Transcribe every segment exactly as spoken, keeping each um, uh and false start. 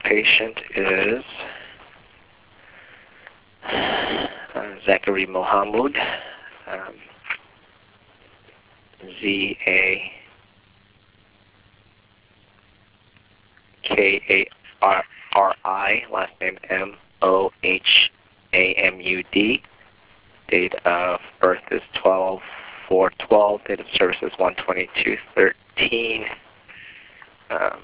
patient is uh, Zachary Mohamud, um, Z A K A R I, last name M O H A M U D. Date of birth is twelve four twelve. Date of service is one twenty-two thirteen. Um,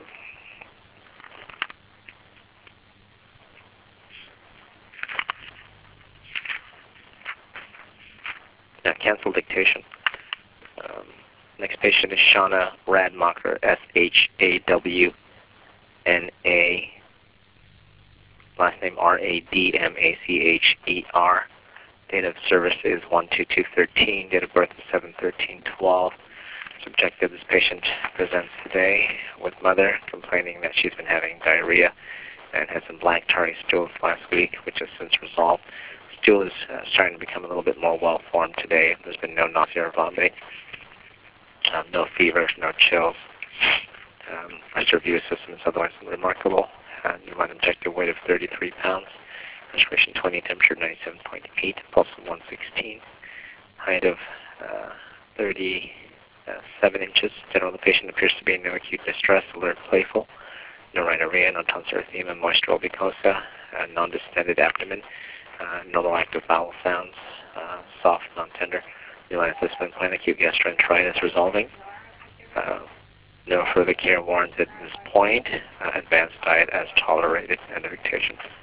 yeah, cancel dictation. Um, next patient is Shauna Radmacher, S H A W N A, last name R A D M A C H E R. Date of service is one two two thirteen. Date of birth is seven thirteen twelve. Subjective, this patient presents today with mother complaining that she's been having diarrhea and had some black tarry stools last week, which has since resolved. Stool is uh, starting to become a little bit more well-formed today. There's been no nausea or vomiting, um, no fever, no chills. Um, rest review system is otherwise remarkable. Uh, newborn objective weight of thirty-three pounds. Respiration twenty, temperature ninety-seven point eight, pulse of one sixteen, height of uh, thirty-seven inches. General, the patient appears to be in no acute distress, alert, playful. No rhinorrhea, no tonsil erythema, moisture mucosa, uh, non-distended abdomen, uh, normal active bowel sounds, uh, soft, non-tender. Uterine assessment plan, acute gastroenteritis resolving. Uh, no further care warranted at this point. Uh, advanced diet as tolerated. End of dictation.